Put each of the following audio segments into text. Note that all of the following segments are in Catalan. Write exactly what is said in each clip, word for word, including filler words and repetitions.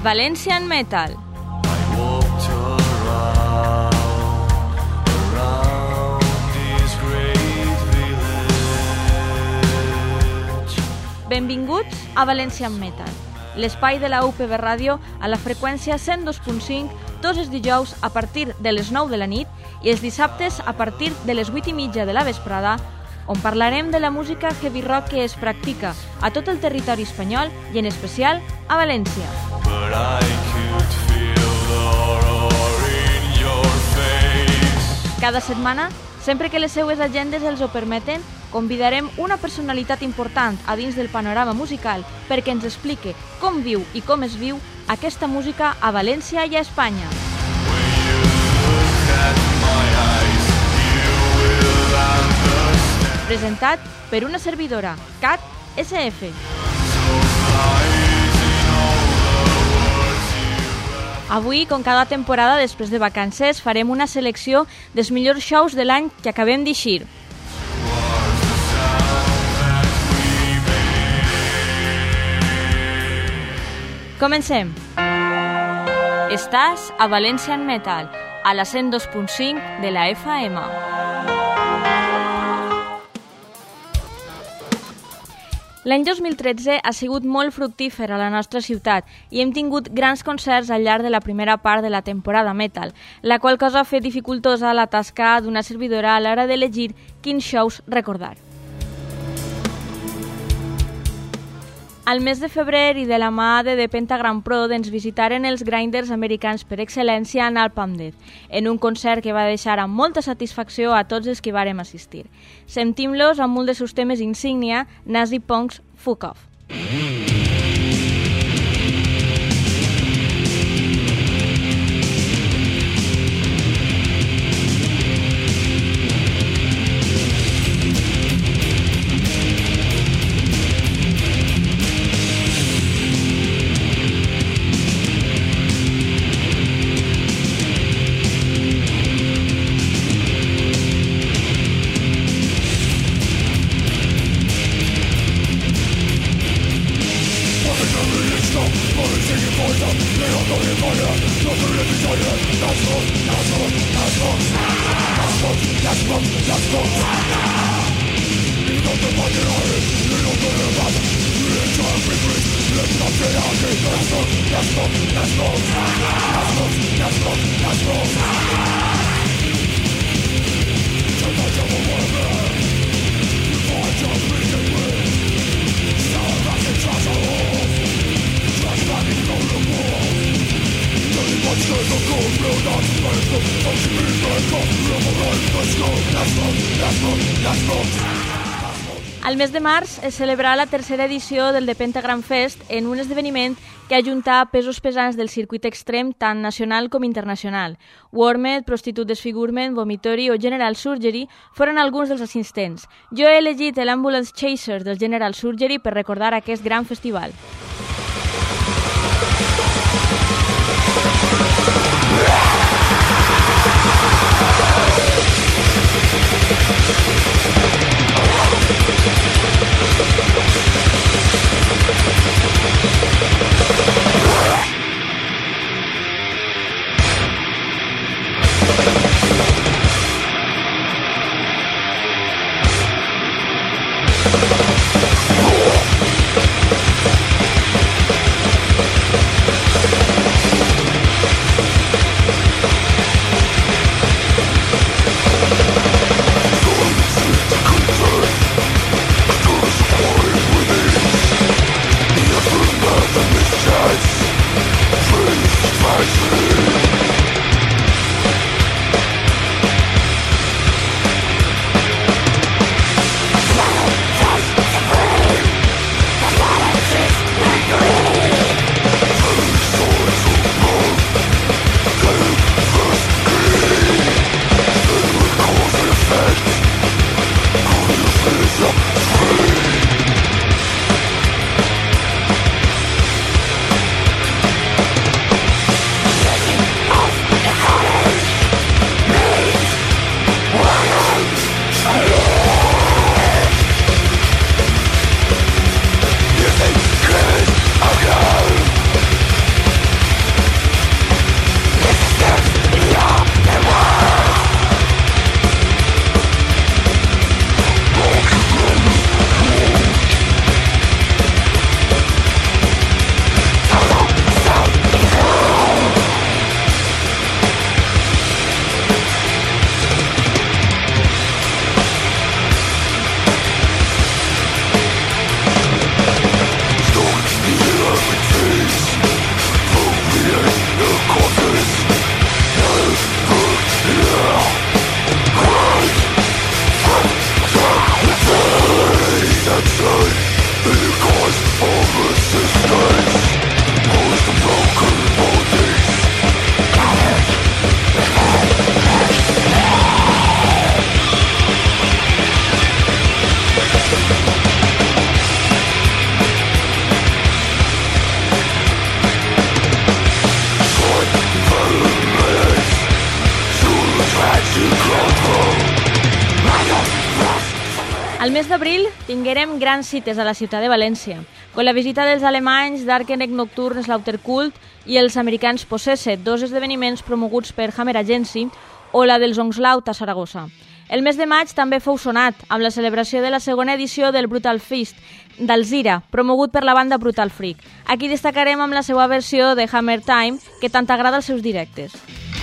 Valencian Metal. Benvinguts a Valencian Metal, l'espai de la U P B Ràdio a la freqüència cent dos punt cinc, tots els dijous a partir de les nou de la nit i els dissabtes a partir de les vuit i mitja de la vesprada, on parlarem de la música heavy rock que es practica a tot el territori espanyol i en especial a València. Cada setmana, sempre que les seues agendes els ho permeten, convidarem una personalitat important a dins del panorama musical perquè ens explique com viu i com es viu aquesta música a València i a Espanya. Presentat per una servidora, Cat S F. Avui, com cada temporada després de vacances, farem una selecció dels millors shows de l'any que acabem d'eixir. Comencem. Estàs a Valencian Metal, a la cent dos punt cinc de la F M. L'any dos mil tretze ha sigut molt fructífer a la nostra ciutat i hem tingut grans concerts al llarg de la primera part de la temporada metal, la qual cosa ha fet dificultosa la tasca d'una servidora a l'hora d'elegir quins shows recordar. Al mes de febrer i de la mà de The Pentagram Prod ens visitaren els grinders americans per excel·lència a Napalm Death, en un concert que va deixar amb molta satisfacció a tots els que vàrem assistir. Sentim-los amb un dels seus temes insígnia, Nazi Punk's Fuck Off. Al mes de març es celebrarà la tercera edició del The Pentagram Fest en un esdeveniment que ajunta pesos pesants del circuit extrem tant nacional com internacional. Warmed, Prostitute Disfigurement, Vomitory o General Surgery foren alguns dels assistents. Jo he elegit l'Ambulance Chaser del General Surgery per recordar aquest gran festival. Al mes d'abril tinguérem grans cites a la ciutat de València, con la visita dels alemanys d'Arkenek Nocturne Slaughterkult i els americans Possessed, dos esdeveniments promoguts per Hammer Agency, o la dels Onslaught a Saragossa. El mes de maig també fou sonat, amb la celebració de la segona edició del Brutal Fist d'Alzira, promogut per la banda Brutal Freak. Aquí destacarem amb la seva versió de Hammer Time, que tant agrada als seus directes.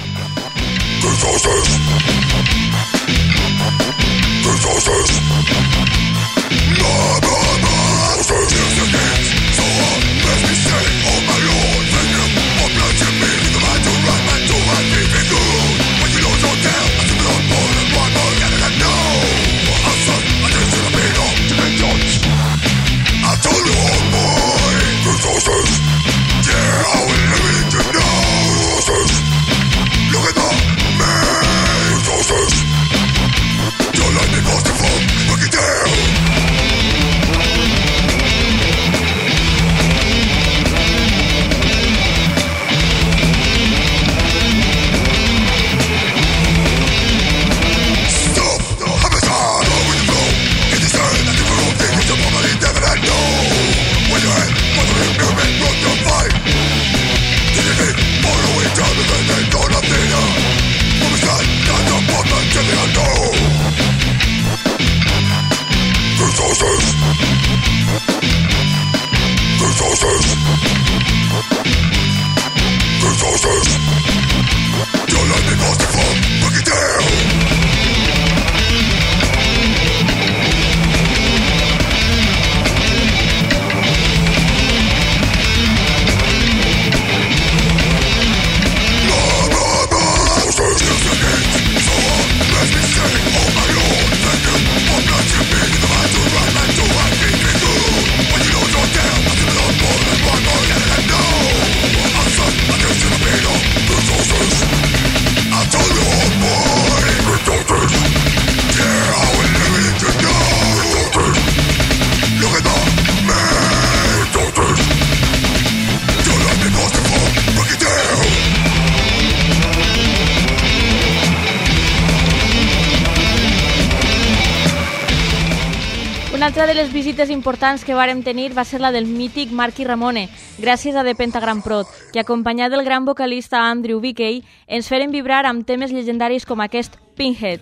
Una altra de les visites importants que vàrem tenir va ser la del mític Marky Ramone, gràcies a The Pentagram Prod, que acompanyat del gran vocalista Andrew Vickey ens feren vibrar amb temes llegendaris com aquest Pinhead.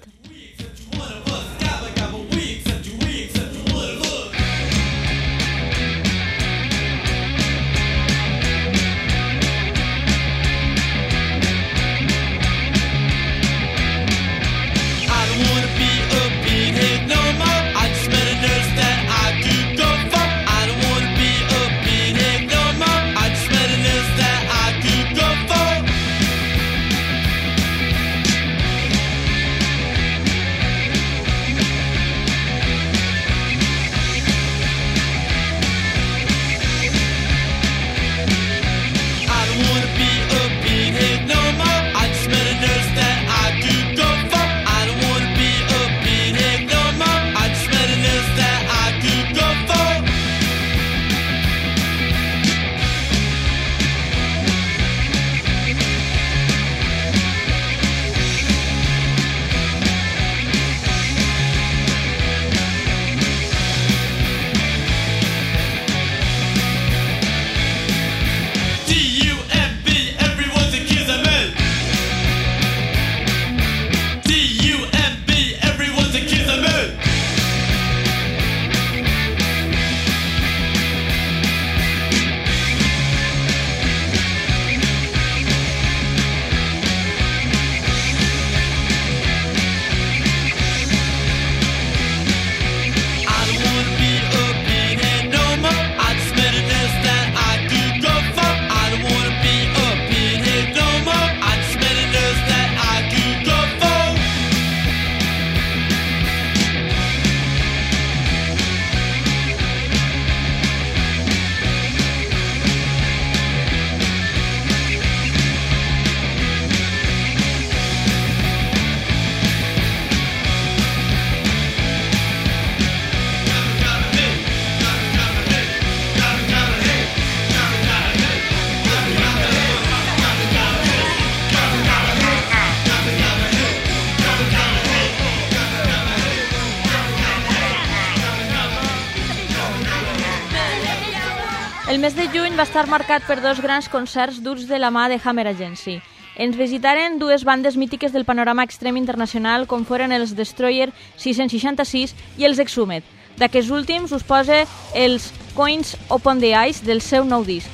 El mes de juny va estar marcat per dos grans concerts duts de la mà de Hammer Agency. Ens visitaren dues bandes mítiques del panorama extrem internacional com foren els Destroyer sis-cents seixanta-sis i els Exhumed. D'aquests últims us posa els Coins Upon the Ice del seu nou disc.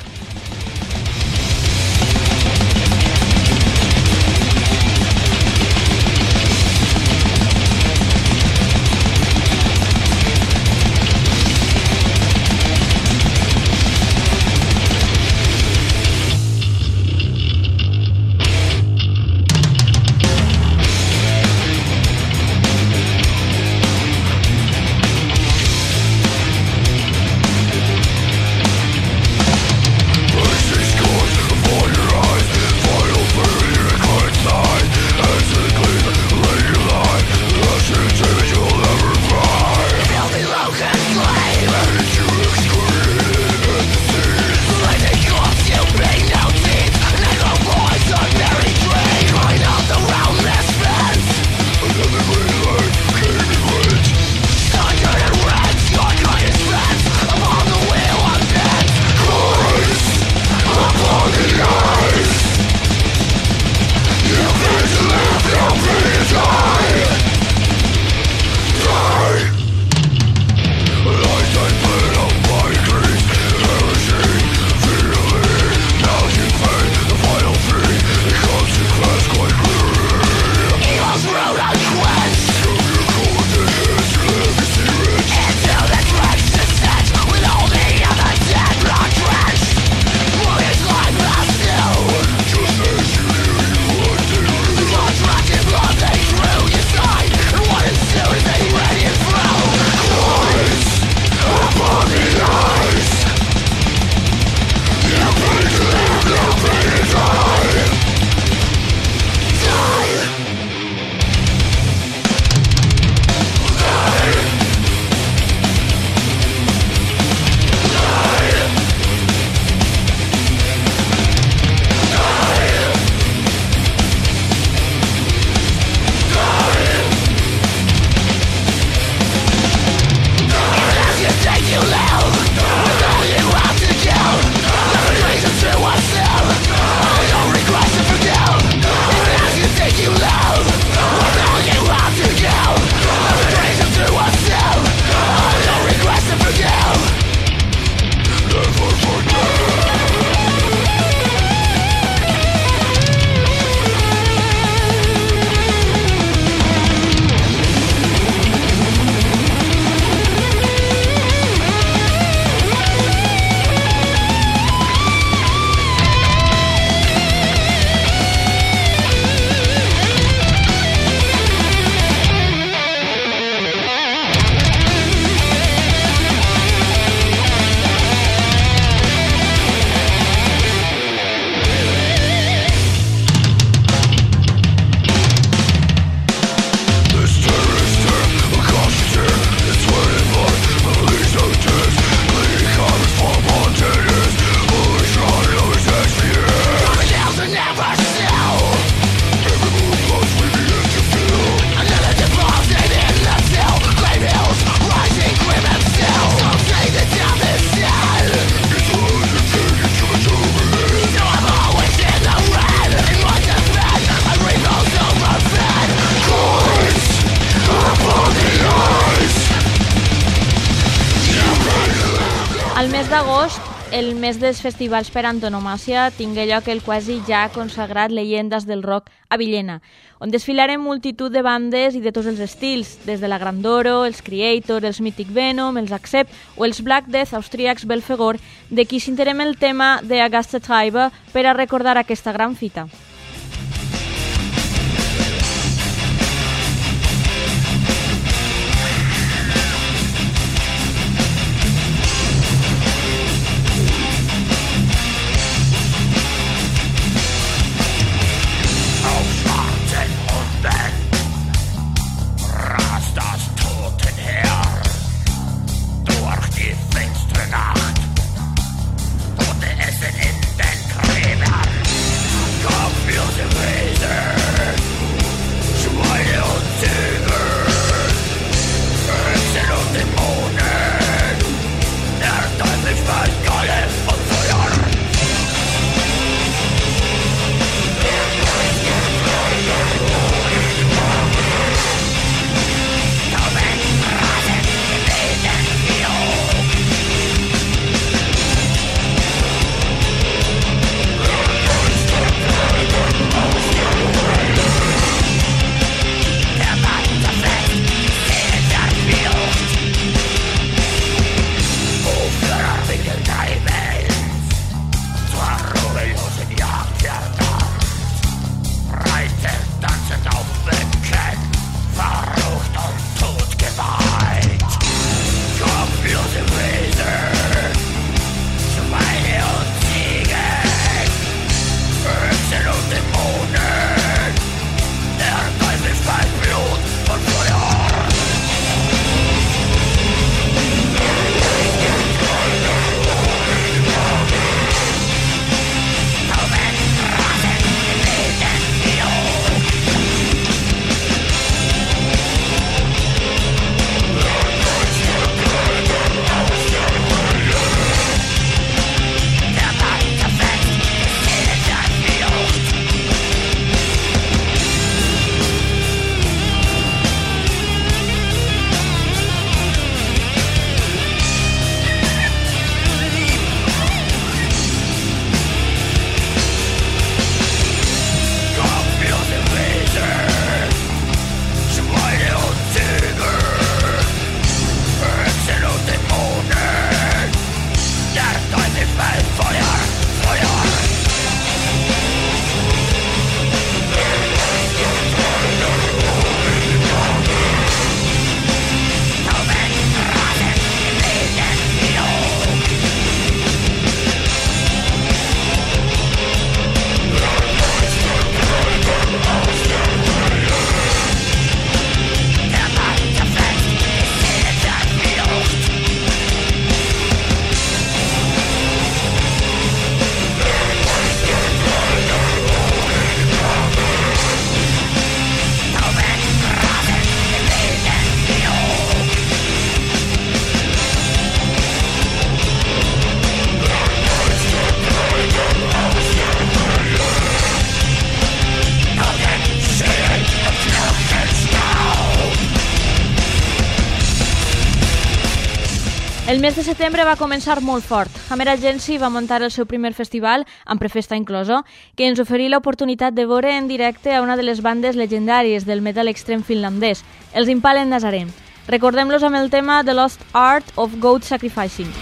Al mes d'agost, el mes dels festivals per antonomàcia, tingué lloc el quasi ja consagrat Llegendes del Rock a Villena, on desfilaren multitud de bandes i de tots els estils, des de la Grandoro, els Creator, els Mythic Venom, els Accept o els Black Death austríacs Belfegor, de qui s'interem el tema de Augusta Tribe per a recordar aquesta gran fita. Kopf El mes de setembre va començar molt fort. Hammer Agency va muntar el seu primer festival, amb prefesta incloso, que ens oferí l'oportunitat de veure en directe a una de les bandes legendàries del metal extrem finlandès, els Impale Nazarene. Recordem-los amb el tema The Lost Art of Goat Sacrificing.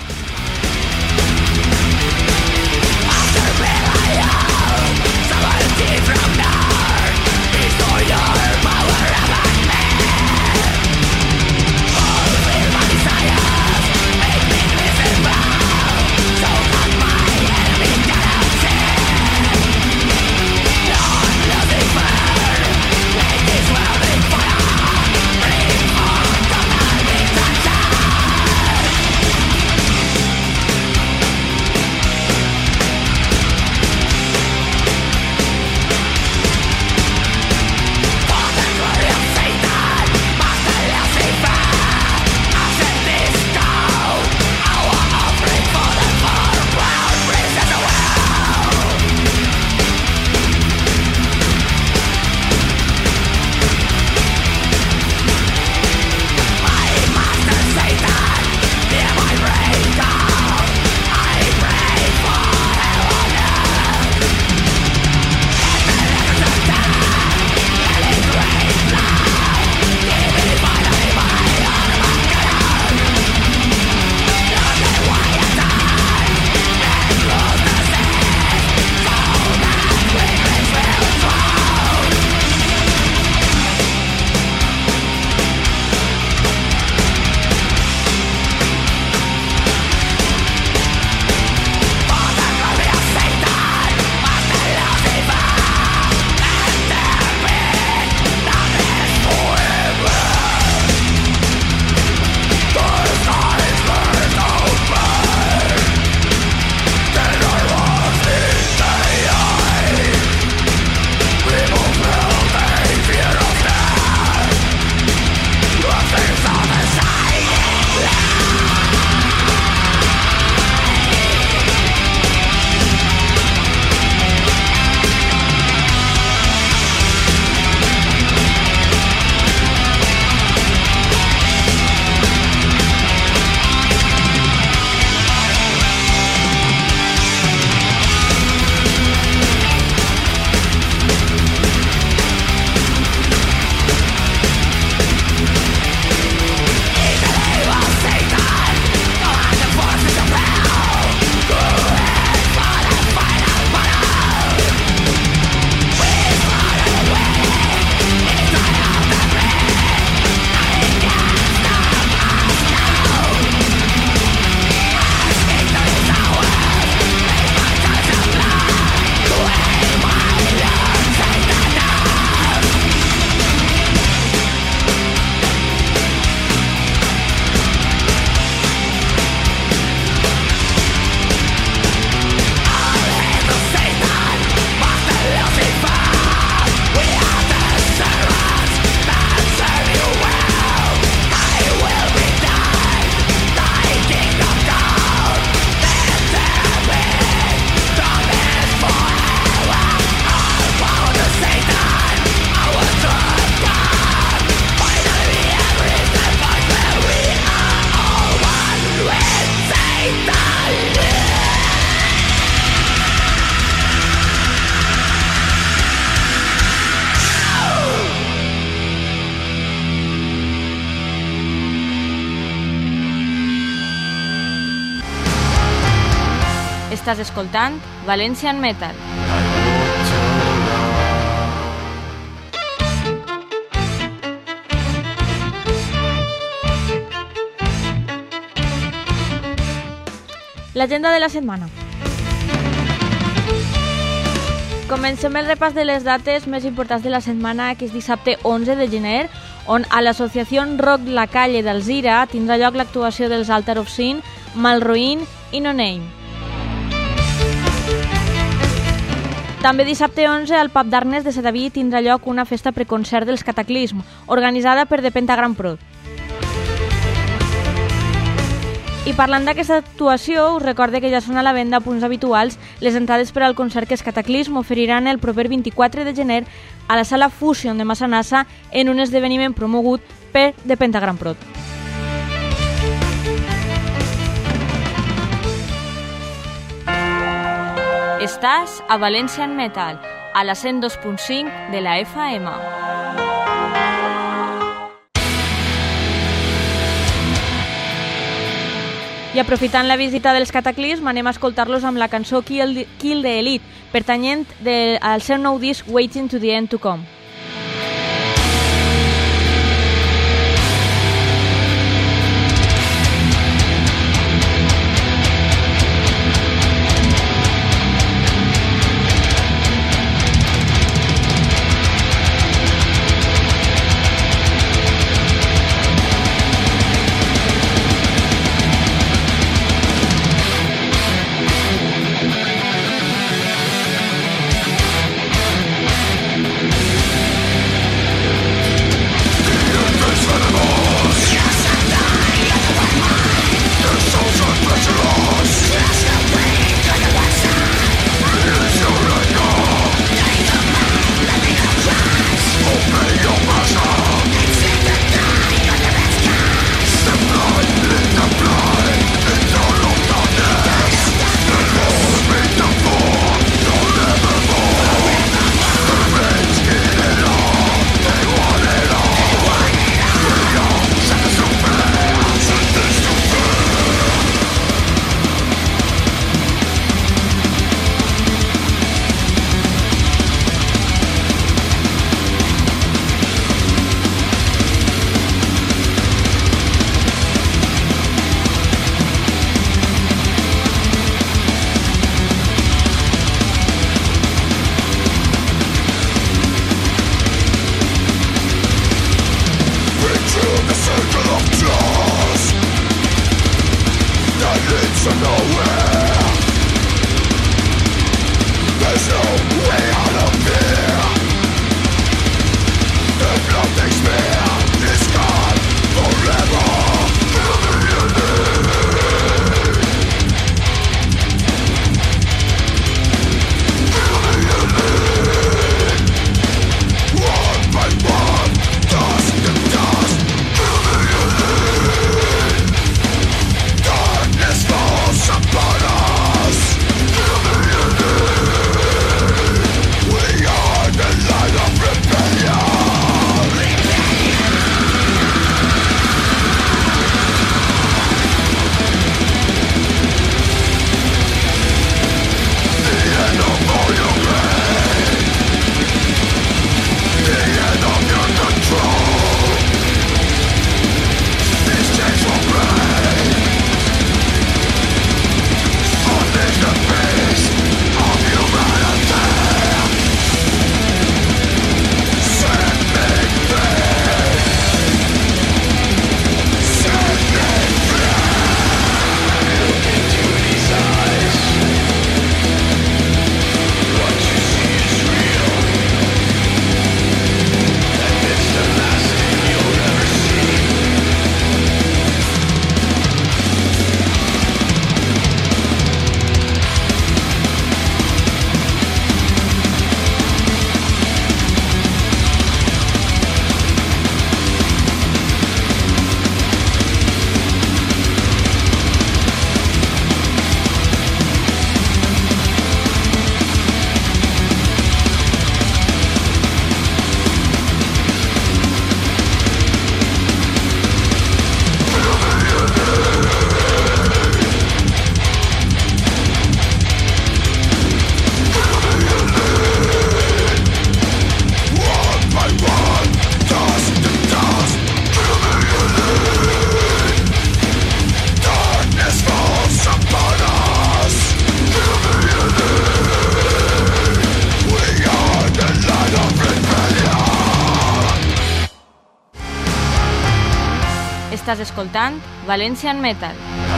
Estàs escoltant Valencian Metal. L'agenda de la setmana. Comencem el repàs de les dates més importants de la setmana, que és dissabte onze de gener, on a l'associació Rock La Calle d'Alzira tindrà lloc l'actuació dels Altar of Sin, Malroïn i No Name. També dissabte onze al Pub d'Arnes de Sedaví tindrà lloc una festa preconcert dels Cataclism, organitzada per The Pentagram Prod. I parlant d'aquesta actuació, us recorde que ja són a la venda a punts habituals les entrades per al concert que els Cataclism oferiran el proper vint-i-quatre de gener a la sala Fusion de Massanassa en un esdeveniment promogut per The Pentagram Prod. Estàs a Valencian Metal, a la cent dos punt cinc de la F M. I aprofitant la visita dels Cataclism, anem a escoltar-los amb la cançó Kill, Kill the Elite, pertanyent de, al seu nou disc Waiting to the End to Come. Estàs escoltant Valencian Metal.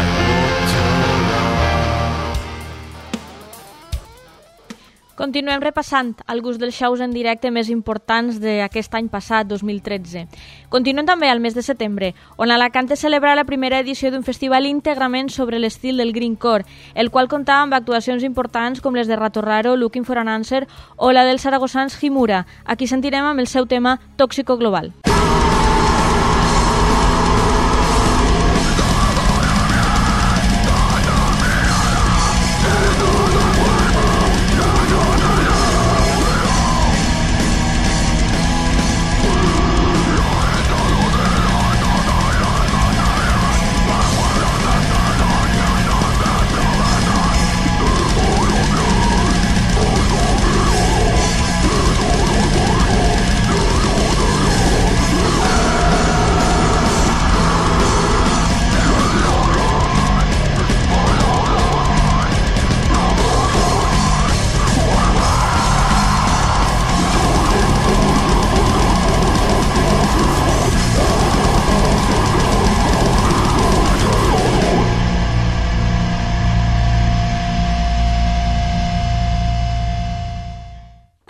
Continuem repassant alguns dels shows en directe més importants d'aquest any passat, dos mil tretze. Continuem també al mes de setembre, on Alacant es celebra la primera edició d'un festival íntegrament sobre l'estil del greencore, el qual comptava amb actuacions importants com les de Rato Raro, Looking for an Answer o la dels saragossans Himura. Aquí sentirem amb el seu tema Tóxico Global.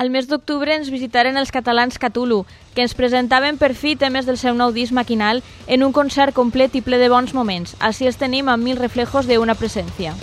Al mes d'octubre ens visitaren els catalans Cthulhu, que ens presentaven per fi temes del seu nou disc Maquinal en un concert complet i ple de bons moments. Així els tenim amb Mil reflejos de una presencia.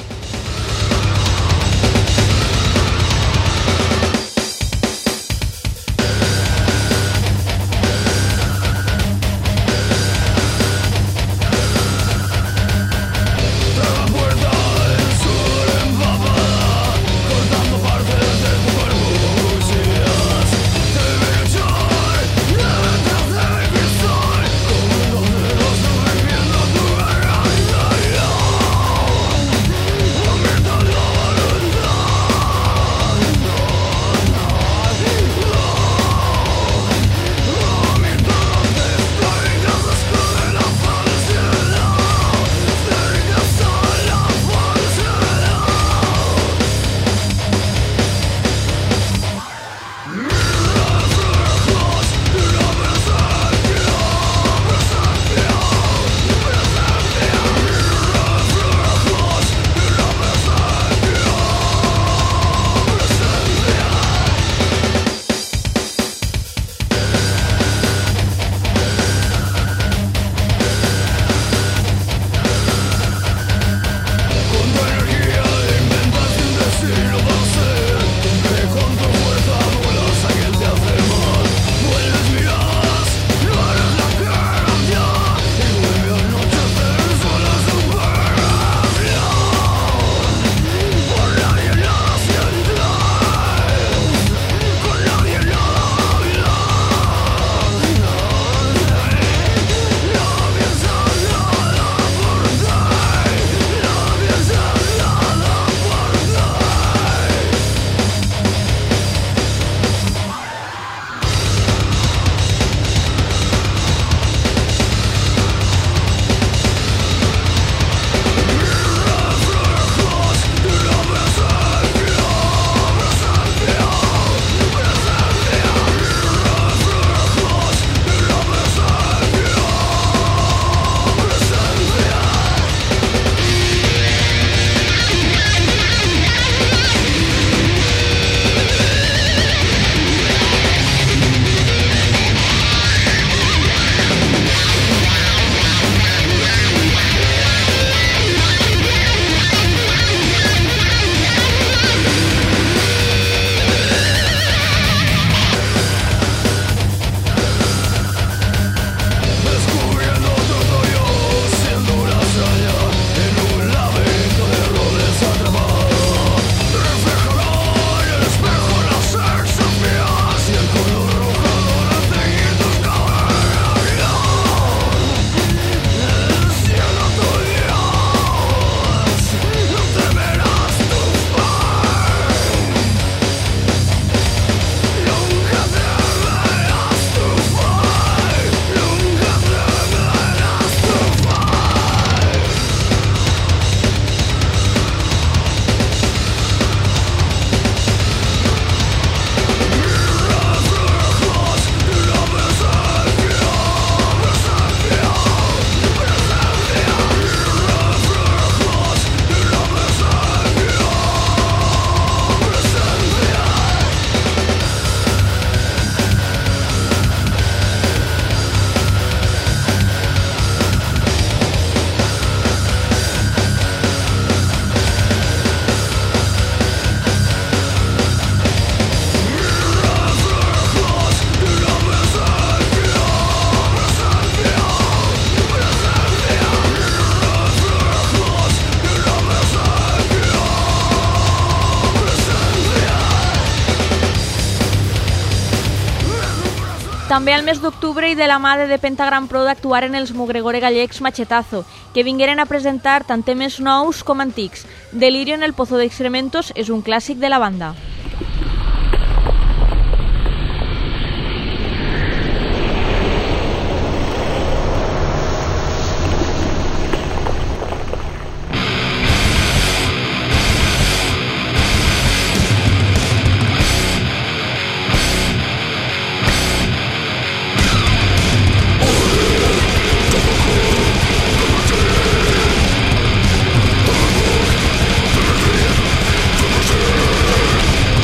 També al mes d'octubre i de la mà de The Pentagram Prod actuaren els Mugregore gallecs Machetazo, que vingueren a presentar tant temes nous com antics. Delirio en el Pozo d'Excrementos és un clàssic de la banda. We'll be right back.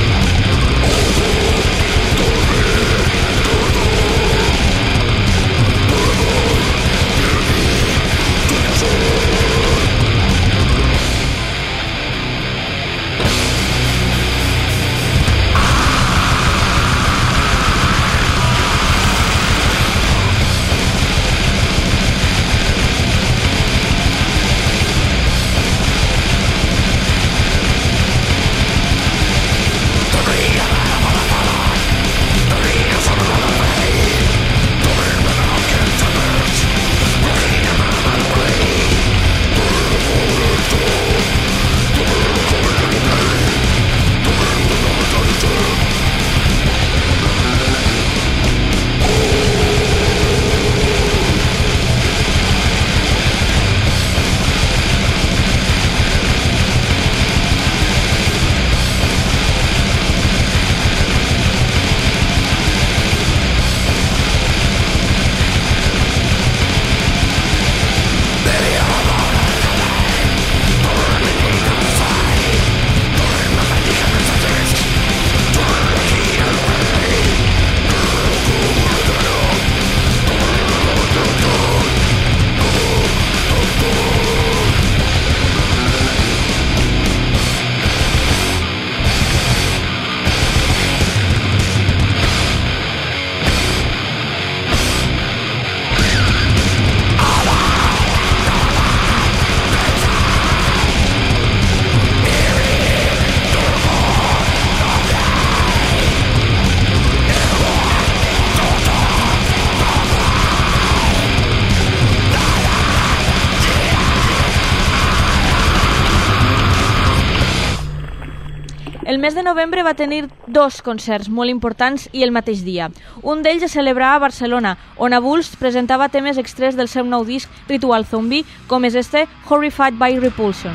El mes de novembre va tenir dos concerts molt importants i el mateix dia. Un d'ells es celebrava a Barcelona, on Avulsed presentava temes extrets del seu nou disc Ritual Zombie, com és este Horrified by Repulsion.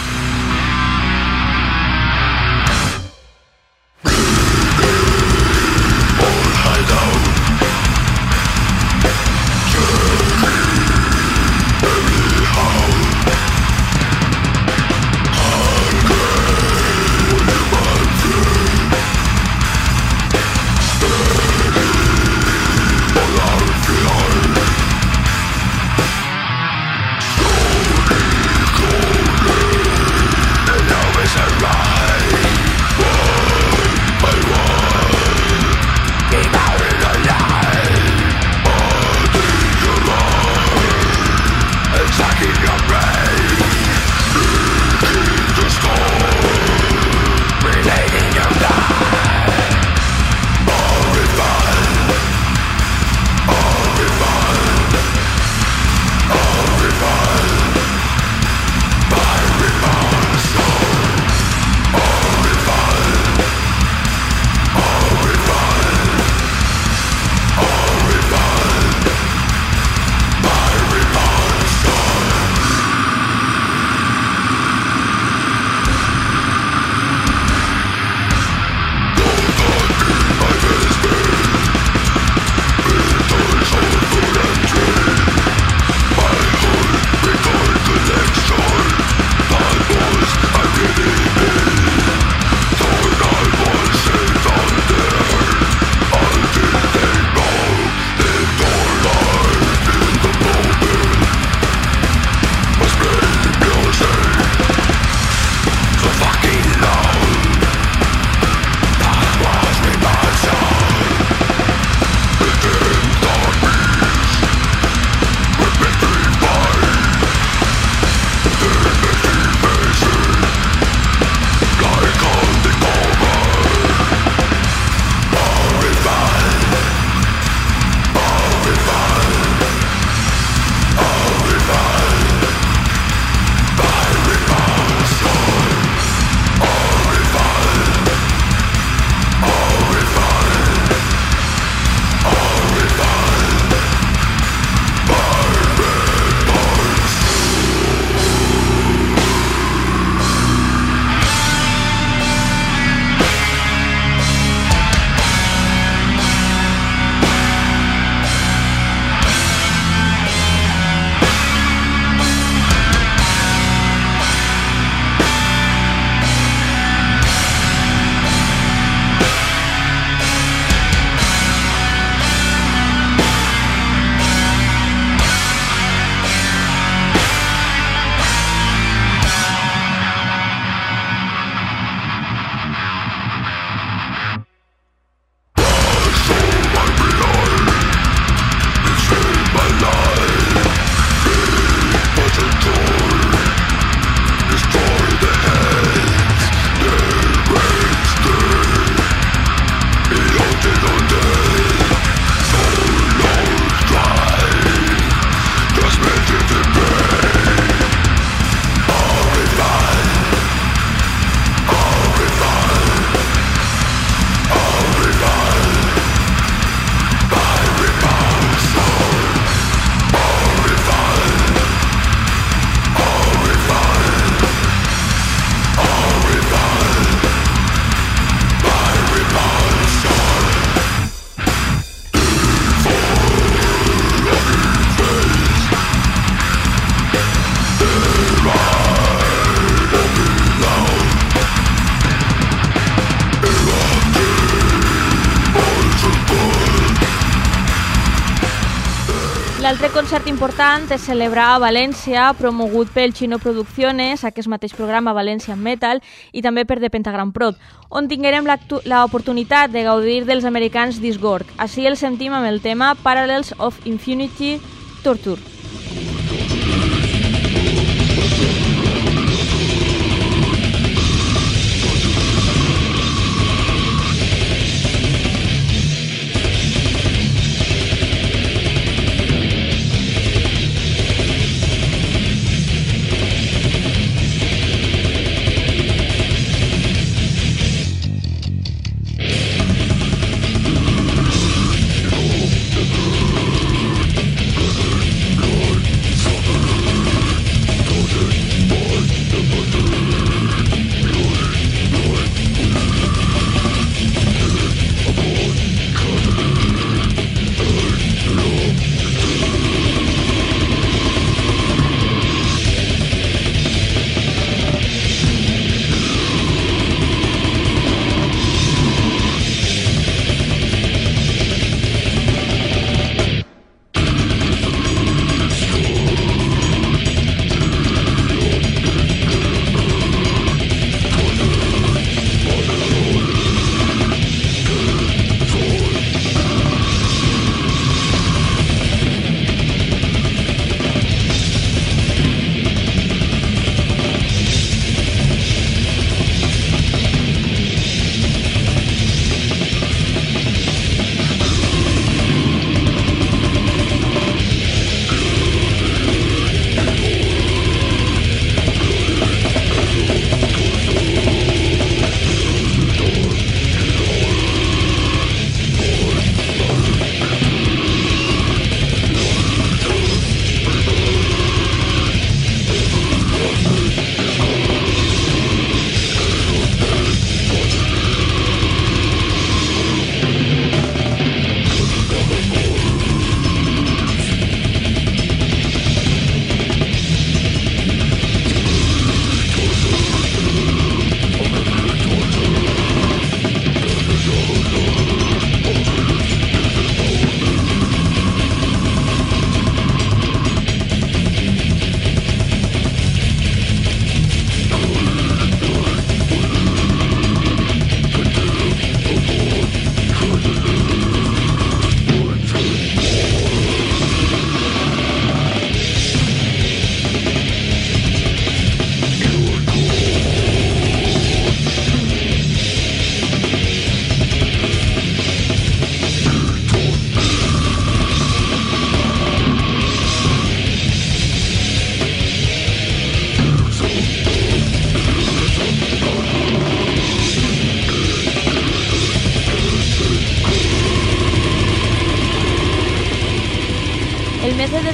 L'altre concert important es celebra a València, promogut pel Chino Producciones, aquest mateix programa València Metal, i també per The Pentagram Prod, on tinguérem l'oportunitat de gaudir dels americans Disgorg. Així el sentim amb el tema Parallels of Infinity Torture.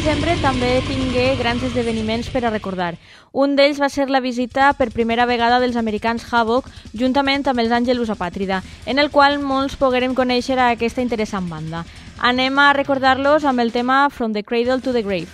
desembre també tingué grans esdeveniments per a recordar. Un d'ells va ser la visita per primera vegada dels americans Havoc juntament amb els Angelus Apàtrida, en el qual molts poguérem conèixer a aquesta interessant banda. Anem a recordar-los amb el tema From the Cradle to the Grave.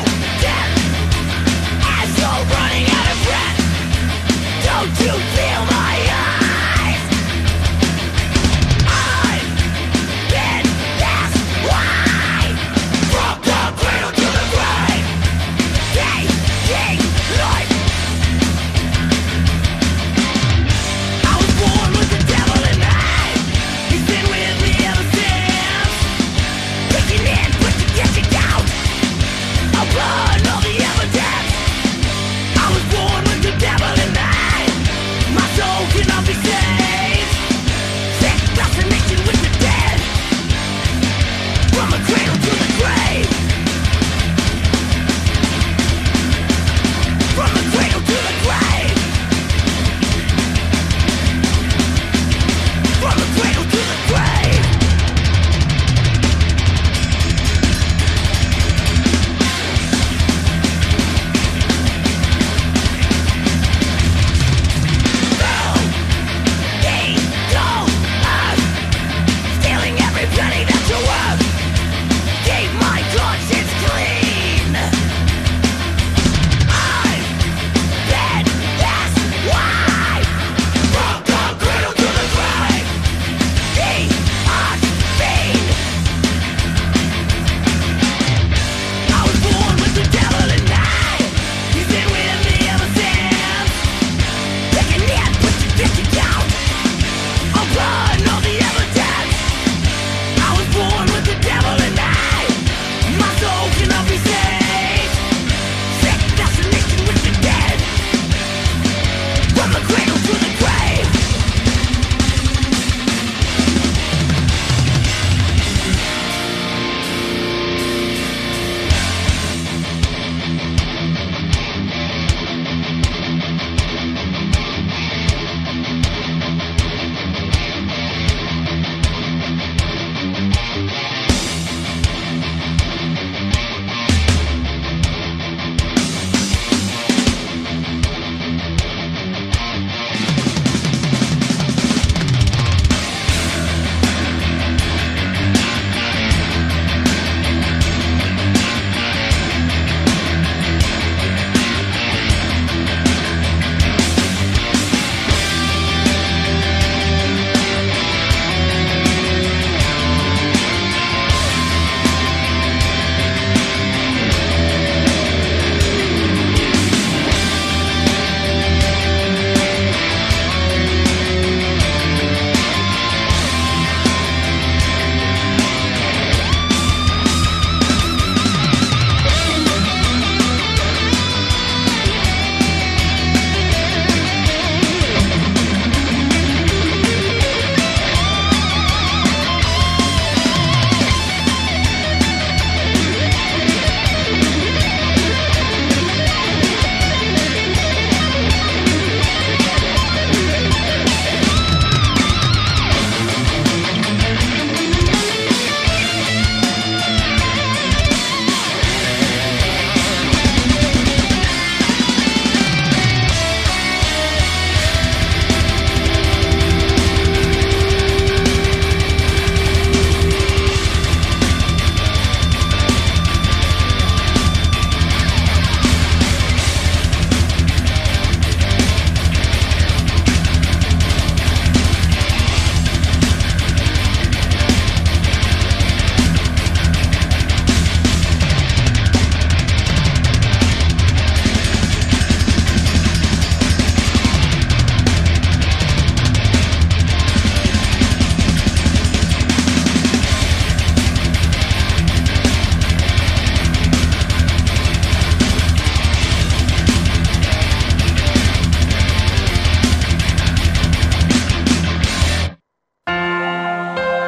You feel my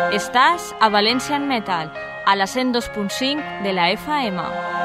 Estàs a València en Metal, a la cent dos punt cinc de la F M.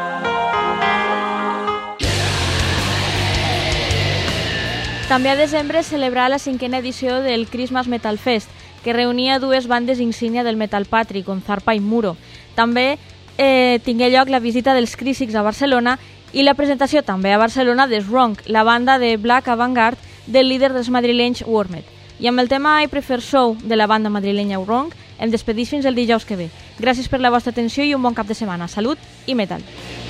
També a desembre es celebrarà la cinquena edició del Christmas Metal Fest, que reunia dues bandes insígnia del metal patri, com Zarpa i Muro. També eh, tingué lloc la visita dels Crísics a Barcelona i la presentació també a Barcelona de Wrong, la banda de Black Avantgarde del líder dels madrilenys Wormed. I amb el tema I Prefer So de la banda madrilenya Wrong em despedís fins el dijous que ve. Gràcies per la vostra atenció i un bon cap de setmana. Salut i metal!